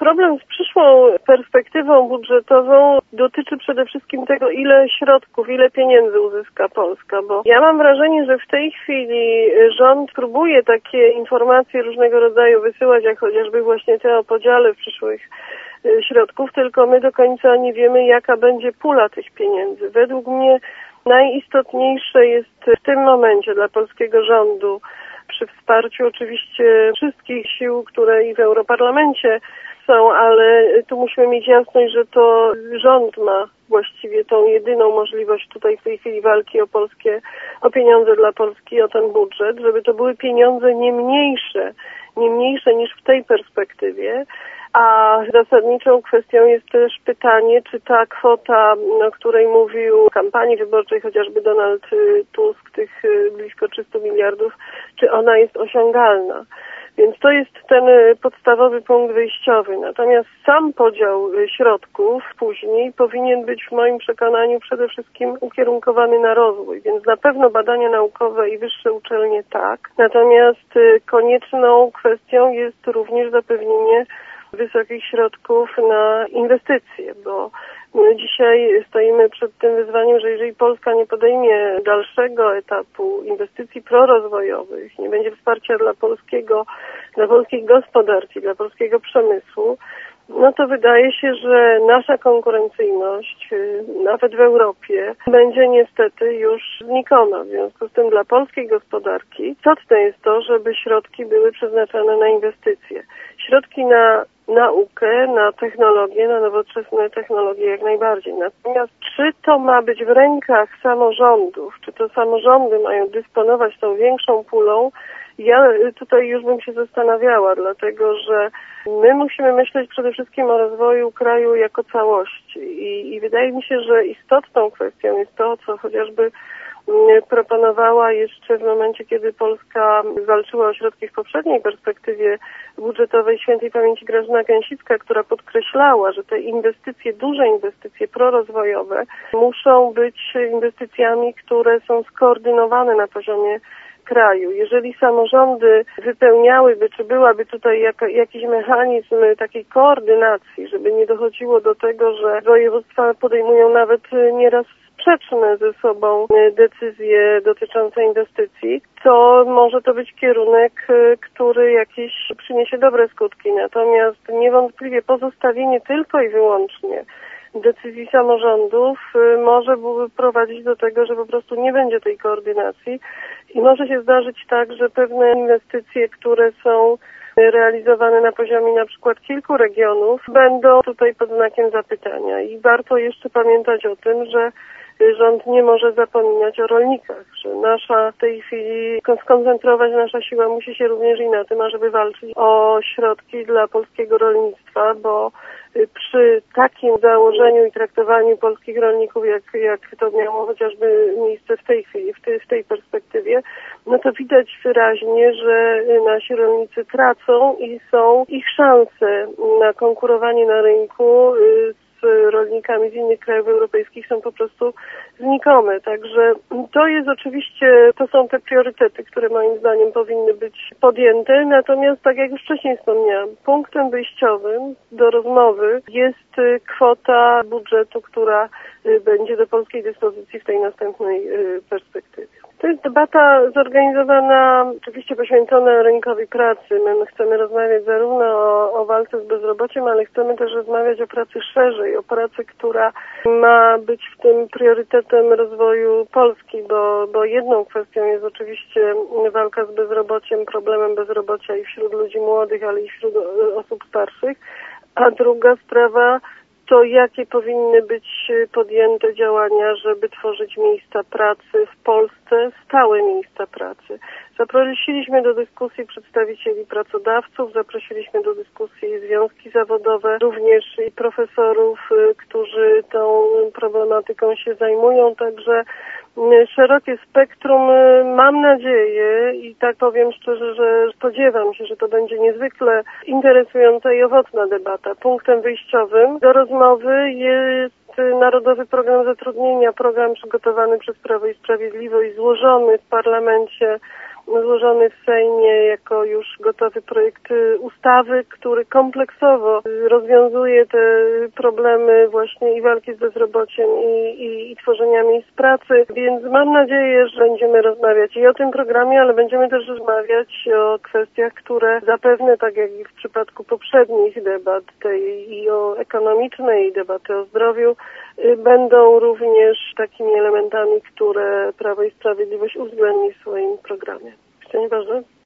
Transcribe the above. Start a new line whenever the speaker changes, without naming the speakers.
Problem z przyszłą perspektywą budżetową dotyczy przede wszystkim tego, ile środków, ile pieniędzy uzyska Polska, bo ja mam wrażenie, że w tej chwili rząd próbuje takie informacje różnego rodzaju wysyłać, jak chociażby właśnie te o podziale przyszłych środków, tylko my do końca nie wiemy, jaka będzie pula tych pieniędzy. Według mnie najistotniejsze jest w tym momencie dla polskiego rządu, przy wsparciu oczywiście wszystkich sił, które i w Europarlamencie są, ale tu musimy mieć jasność, że to rząd ma właściwie tą jedyną możliwość tutaj w tej chwili walki o pieniądze dla Polski, o ten budżet, żeby to były pieniądze nie mniejsze niż w tej perspektywie. A zasadniczą kwestią jest też pytanie, czy ta kwota, o której mówił w kampanii wyborczej chociażby Donald Tusk, tych blisko 300 miliardów, czy ona jest osiągalna. Więc to jest ten podstawowy punkt wyjściowy. Natomiast sam podział środków później powinien być w moim przekonaniu przede wszystkim ukierunkowany na rozwój. Więc na pewno badania naukowe i wyższe uczelnie tak. Natomiast konieczną kwestią jest również zapewnienie wysokich środków na inwestycje, bo my dzisiaj stoimy przed tym wyzwaniem, że jeżeli Polska nie podejmie dalszego etapu inwestycji prorozwojowych, nie będzie wsparcia dla polskiej gospodarki, dla polskiego przemysłu, no to wydaje się, że nasza konkurencyjność, nawet w Europie, będzie niestety już znikoma. W związku z tym dla polskiej gospodarki istotne jest to, żeby środki były przeznaczane na inwestycje. Środki na naukę, na technologię, na nowoczesne technologie jak najbardziej. Natomiast czy to ma być w rękach samorządów, czy to samorządy mają dysponować tą większą pulą, ja tutaj już bym się zastanawiała, dlatego że my musimy myśleć przede wszystkim o rozwoju kraju jako całości i wydaje mi się, że istotną kwestią jest to, co chociażby proponowała jeszcze w momencie, kiedy Polska walczyła o środki w poprzedniej perspektywie budżetowej świętej pamięci Grażyna Gęsicka, która podkreślała, że te inwestycje, duże inwestycje prorozwojowe muszą być inwestycjami, które są skoordynowane na poziomie kraju. Jeżeli samorządy wypełniałyby, czy byłaby tutaj jakiś mechanizm takiej koordynacji, żeby nie dochodziło do tego, że województwa podejmują nawet nieraz sprzeczne ze sobą decyzje dotyczące inwestycji, to może to być kierunek, który jakiś przyniesie dobre skutki. Natomiast niewątpliwie pozostawienie tylko i wyłącznie decyzji samorządów może prowadzić do tego, że po prostu nie będzie tej koordynacji i może się zdarzyć tak, że pewne inwestycje, które są realizowane na poziomie na przykład kilku regionów, będą tutaj pod znakiem zapytania. I warto jeszcze pamiętać o tym, że rząd nie może zapominać o rolnikach, że w tej chwili skoncentrować nasza siła musi się również i na tym, ażeby walczyć o środki dla polskiego rolnictwa, bo przy takim założeniu i traktowaniu polskich rolników, jak to miało chociażby miejsce w tej chwili, w tej perspektywie, no to widać wyraźnie, że nasi rolnicy tracą i są ich szanse na konkurowanie na rynku z rolnikami z innych krajów europejskich są po prostu znikome. Także to są te priorytety, które moim zdaniem powinny być podjęte. Natomiast, tak jak już wcześniej wspomniałam, punktem wyjściowym do rozmowy jest kwota budżetu, która będzie do polskiej dyspozycji w tej następnej perspektywie. To jest debata zorganizowana, oczywiście poświęcona rynkowi pracy. My chcemy rozmawiać zarówno o walce z bezrobociem, ale chcemy też rozmawiać o pracy szerzej, o pracy, która ma być w tym priorytetem rozwoju Polski, bo jedną kwestią jest oczywiście walka z bezrobociem, problemem bezrobocia i wśród ludzi młodych, ale i wśród osób starszych, a druga sprawa to jakie powinny być podjęte działania, żeby tworzyć miejsca pracy w Polsce, stałe miejsca pracy. Zaprosiliśmy do dyskusji przedstawicieli pracodawców, zaprosiliśmy do dyskusji związki zawodowe, również i profesorów, którzy tą problematyką się zajmują, także szerokie spektrum. Mam nadzieję i tak powiem szczerze, że spodziewam się, że to będzie niezwykle interesująca i owocna debata. Punktem wyjściowym do rozmowy jest Narodowy Program Zatrudnienia, program przygotowany przez Prawo i Sprawiedliwość, złożony w parlamencie złożony w Sejmie jako już gotowy projekt ustawy, który kompleksowo rozwiązuje te problemy właśnie i walki z bezrobociem i tworzenia miejsc pracy, więc mam nadzieję, że będziemy rozmawiać i o tym programie, ale będziemy też rozmawiać o kwestiach, które zapewne, tak jak i w przypadku poprzednich debat, tej i o ekonomicznej, i debaty o zdrowiu, będą również takimi elementami, które Prawo i Sprawiedliwość uwzględni w swoim programie. Szczęść Boże.